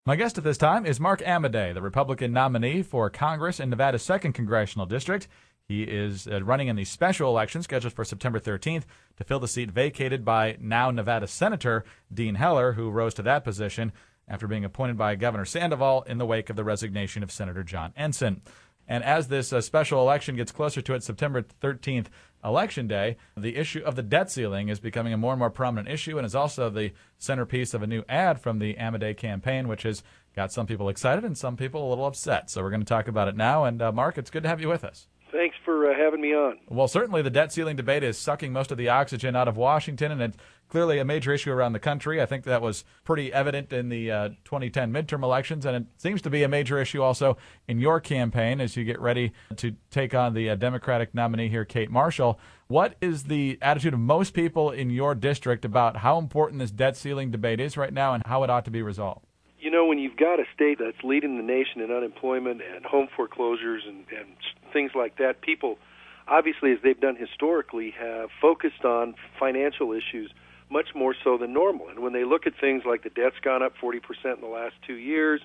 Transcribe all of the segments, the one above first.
My guest at this time is Mark Amodei, the Republican nominee for Congress in Nevada's 2nd Congressional District. He is running in the special election scheduled for September 13th to fill the seat vacated by now Nevada Senator Dean Heller, who rose to that position after being appointed by Governor Sandoval in the wake of the resignation of Senator John Ensign. And as this special election gets closer to its September 13th election day, the issue of the debt ceiling is becoming a more and more prominent issue and is also the centerpiece of a new ad from the Amodei campaign, which has got some people excited and some people a little upset. So we're going to talk about it now. And Mark, it's good to have you with us. Thanks for having me on. Well, certainly the debt ceiling debate is sucking most of the oxygen out of Washington, and it's clearly a major issue around the country. I think that was pretty evident in the 2010 midterm elections, and it seems to be a major issue also in your campaign as you get ready to take on the Democratic nominee here, Kate Marshall. What is the attitude of most people in your district about how important this debt ceiling debate is right now and how it ought to be resolved? You know, when you've got a state that's leading the nation in unemployment and home foreclosures and things like that, people, obviously, as they've done historically, have focused on financial issues much more so than normal. And when they look at things like the debt's gone up 40% in the last 2 years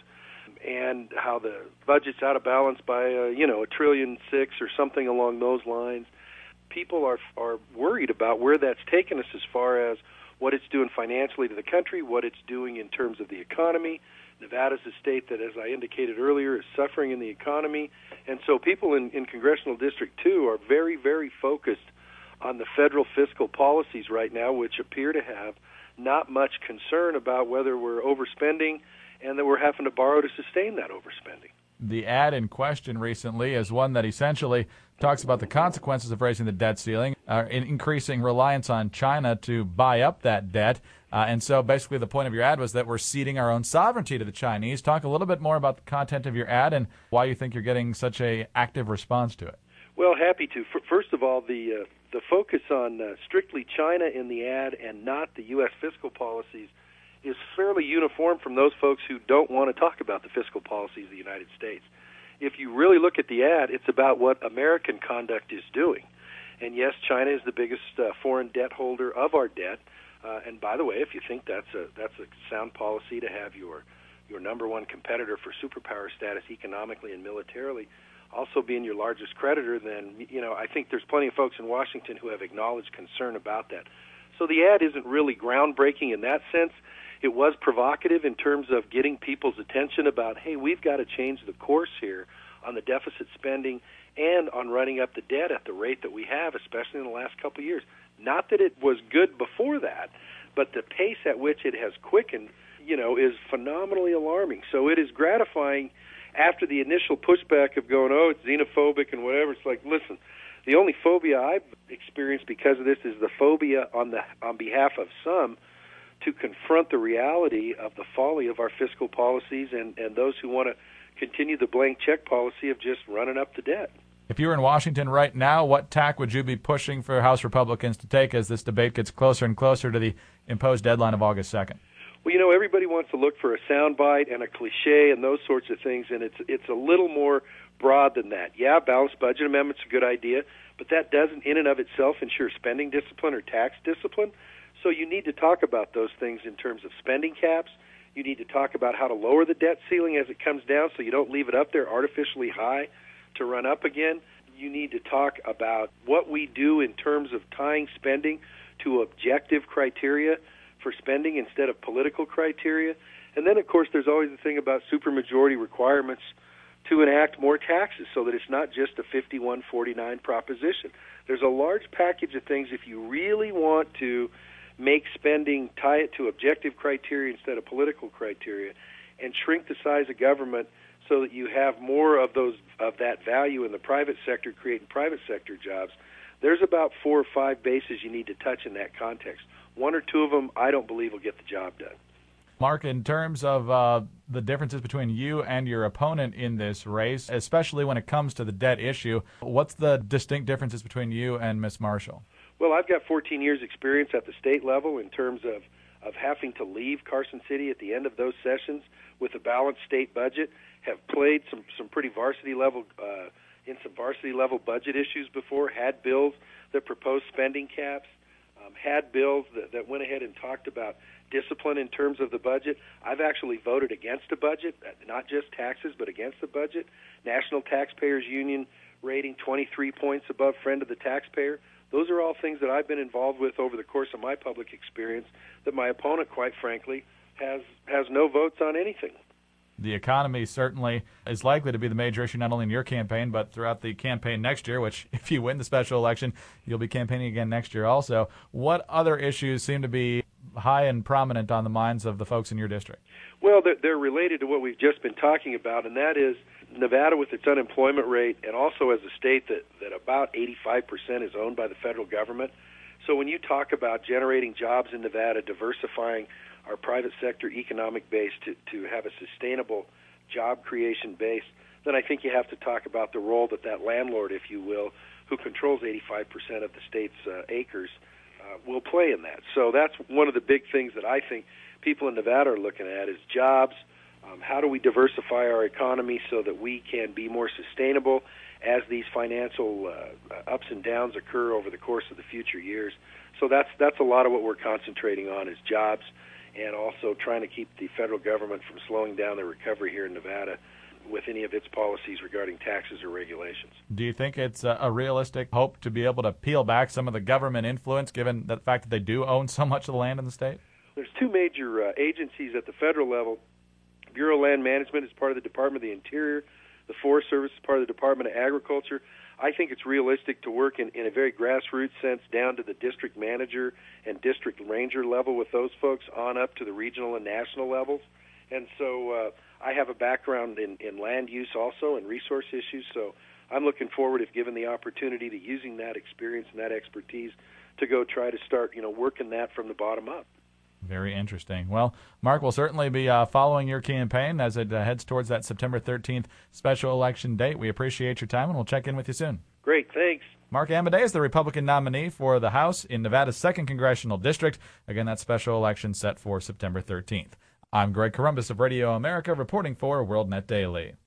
and how the budget's out of balance by, $1.6 trillion or something along those lines, people are worried about where that's taken us as far as what it's doing financially to the country, what it's doing in terms of the economy. Nevada's a state that, as I indicated earlier, is suffering in the economy. And so people in Congressional District 2 are very, very focused on the federal fiscal policies right now, which appear to have not much concern about whether we're overspending and that we're having to borrow to sustain that overspending. The ad in question recently is one that essentially talks about the consequences of raising the debt ceiling, increasing reliance on China to buy up that debt. And so basically the point of your ad was that we're ceding our own sovereignty to the Chinese. Talk a little bit more about the content of your ad and why you think you're getting such an active response to it. Well, happy to. First of all, the focus on strictly China in the ad and not the U.S. fiscal policies is fairly uniform from those folks who don't want to talk about the fiscal policies of the United States. If you really look at the ad, it's about what American conduct is doing. And yes, China is the biggest foreign debt holder of our debt. And by the way, if you think that's a sound policy to have your number one competitor for superpower status economically and militarily also being your largest creditor, then I think there's plenty of folks in Washington who have acknowledged concern about that. So the ad isn't really groundbreaking in that sense. It was provocative in terms of getting people's attention about, hey, we've got to change the course here on the deficit spending and on running up the debt at the rate that we have, especially in the last couple of years. Not that it was good before that, but the pace at which it has quickened, is phenomenally alarming. So it is gratifying after the initial pushback of going, oh, it's xenophobic and whatever. It's like, listen, the only phobia I've experienced because of this is the phobia on behalf of some to confront the reality of the folly of our fiscal policies and those who want to continue the blank check policy of just running up the debt. If you were in Washington right now, what tack would you be pushing for House Republicans to take as this debate gets closer and closer to the imposed deadline of August 2nd? Well, everybody wants to look for a soundbite and a cliche and those sorts of things, and it's a little more broad than that. Yeah, balanced budget amendment's a good idea, but that doesn't in and of itself ensure spending discipline or tax discipline. So you need to talk about those things in terms of spending caps. You need to talk about how to lower the debt ceiling as it comes down so you don't leave it up there artificially high to run up again. You need to talk about what we do in terms of tying spending to objective criteria for spending instead of political criteria. And then, of course, there's always the thing about supermajority requirements to enact more taxes so that it's not just a 51-49 proposition. There's a large package of things if you really want to make spending, tie it to objective criteria instead of political criteria, and shrink the size of government so that you have more of that value in the private sector, creating private sector jobs. There's about 4 or 5 bases you need to touch in that context. 1 or 2 of them, I don't believe will get the job done. Mark, in terms of the differences between you and your opponent in this race, especially when it comes to the debt issue, what's the distinct differences between you and Ms. Marshall? Well, I've got 14 years' experience at the state level in terms of having to leave Carson City at the end of those sessions with a balanced state budget, have played some pretty varsity level in some varsity level budget issues before, had bills that proposed spending caps, had bills that went ahead and talked about discipline in terms of the budget. I've actually voted against a budget, not just taxes, but against the budget. National Taxpayers Union rating 23 points above friend of the taxpayer. Those are all things that I've been involved with over the course of my public experience that my opponent, quite frankly, has no votes on anything. The economy certainly is likely to be the major issue, not only in your campaign, but throughout the campaign next year, which if you win the special election, you'll be campaigning again next year also. What other issues seem to be high and prominent on the minds of the folks in your district? Well, they're related to what we've just been talking about, and that is Nevada with its unemployment rate, and also as a state that about 85% is owned by the federal government. So when you talk about generating jobs in Nevada, diversifying our private sector economic base to have a sustainable job creation base, then I think you have to talk about the role that landlord, if you will, who controls 85% of the state's acres, will play in that. So that's one of the big things that I think people in Nevada are looking at is jobs. How do we diversify our economy so that we can be more sustainable as these financial ups and downs occur over the course of the future years? So that's a lot of what we're concentrating on is jobs, and also trying to keep the federal government from slowing down the recovery here in Nevada with any of its policies regarding taxes or regulations. Do you think it's a realistic hope to be able to peel back some of the government influence, given the fact that they do own so much of the land in the state? There's two major agencies at the federal level. Bureau of Land Management is part of the Department of the Interior. The Forest Service is part of the Department of Agriculture. I think it's realistic to work in a very grassroots sense down to the district manager and district ranger level with those folks on up to the regional and national levels. And so I have a background in land use also and resource issues, so I'm looking forward, if given the opportunity, to using that experience and that expertise to go try to start, working that from the bottom up. Very interesting. Well, Mark, we'll certainly be following your campaign as it heads towards that September 13th special election date. We appreciate your time, and we'll check in with you soon. Great, thanks. Mark Amodei is the Republican nominee for the House in Nevada's 2nd Congressional District. Again, that special election set for September 13th. I'm Greg Corombos of Radio America, reporting for WorldNet Daily.